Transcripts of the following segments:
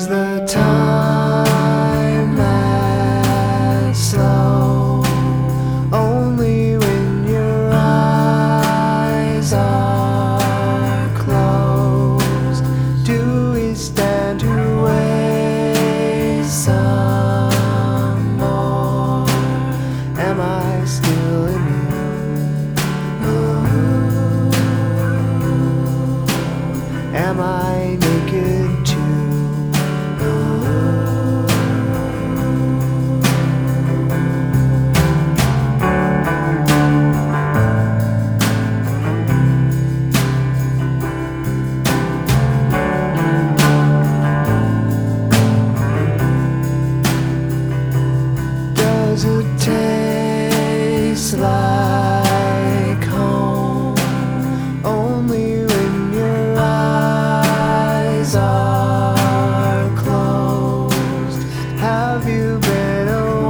is the time that's slow. Only when your eyes are closed do we stand to waste some more. Am I still in you? Am I naked too? Does it taste like home? Only when your eyes are closed. Have you been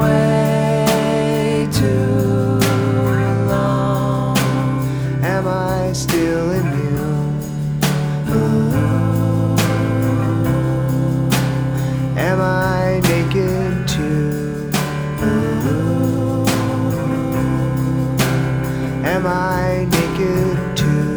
away too long? Am I still in you? Am I naked too? Am I naked too?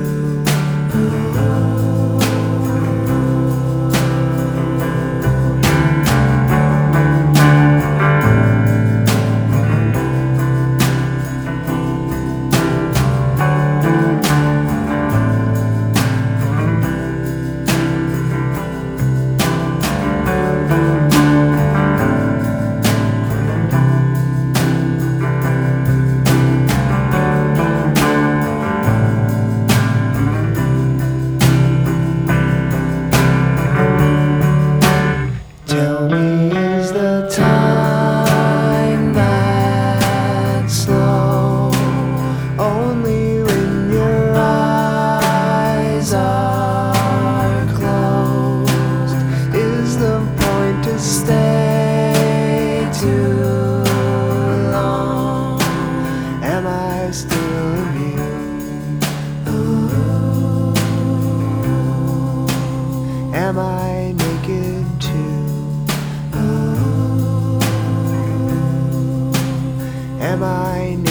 Tell me, is the time that slow? Only when your eyes are closed. Is the point to stay too long? Am I still in you? Am I naked too? Am I